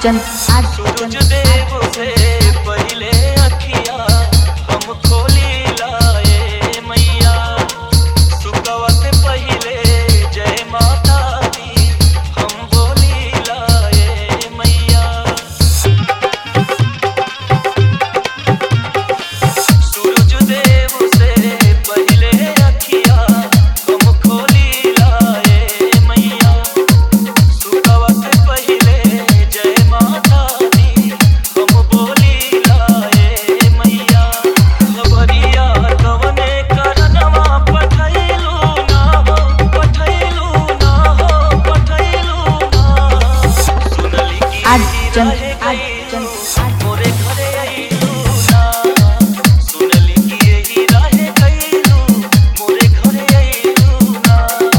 सूरज देव से पहले अखिया हम खोली लाए मैया, सुकवा से पहले जय माता दी हम बोली लाए मैया। सूरज देव से पहले अखिया हम खोली लाए मैया, सुकवा से पहले जय माता दी हम बोली लाए मैया। खबरिया कवने करनवा पठैलू ना हो, पठैलू ना हो, पठैलू ना। सुनली की रहे गईलू मोरे घरे अइलू ना, सुनली की यही रहे गईलू मोरे घरे अइलू ना।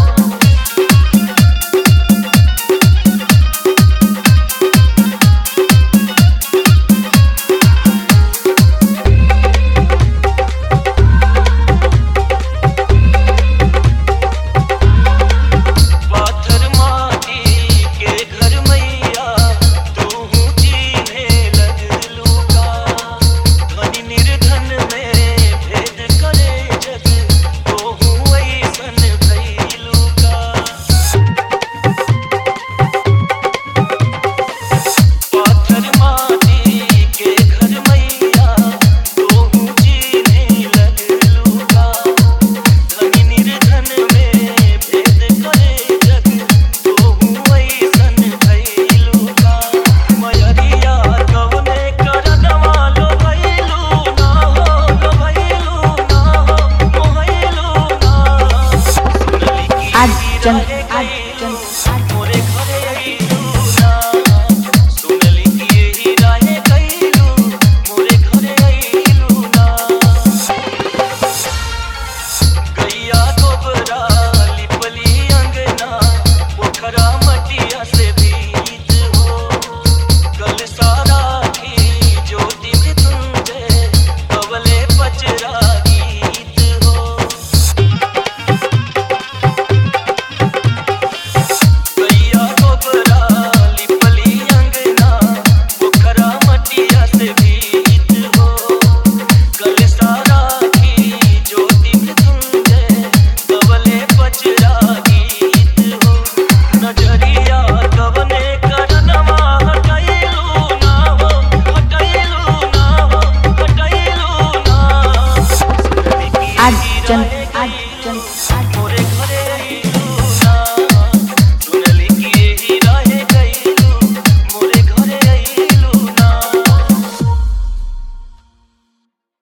पाथर माटी के घर मैया तू जीने लगलू का, धनी निर्धन में भेद करे जग तोहू ऐसन भइलू का। पाथर माटी के घर मैया तोहू जीने लगलू का, धनी निर्धन में भेद करे जग तोहू ऐसन भइलू का। मयरिया कवने करनवा लो भइलू ना हो, लो भइलू ना हो, मोहइलू ना। सुनली की रहे गईलू मोरे घरे अइलू ना, सुनली की यही रहे गईलू मोरे घरे अइलू ना। गैया गोबरा लिपली अंगना पोखरा मटिया से भीत हो, कल सारा की ज्योति मृत्युंजय कवले पचरा गीत हो। गैया गोबरा लिपली अंगना पोखरा मटिया से भीत हो, कल सारा की ज्योति मृत्युंजय कवले पचरा गीत हो। नजरिया कवने करनवा हटैलू ना हो, हटैलू ना हो, हटैलू ना। सुनली की रहे गईलू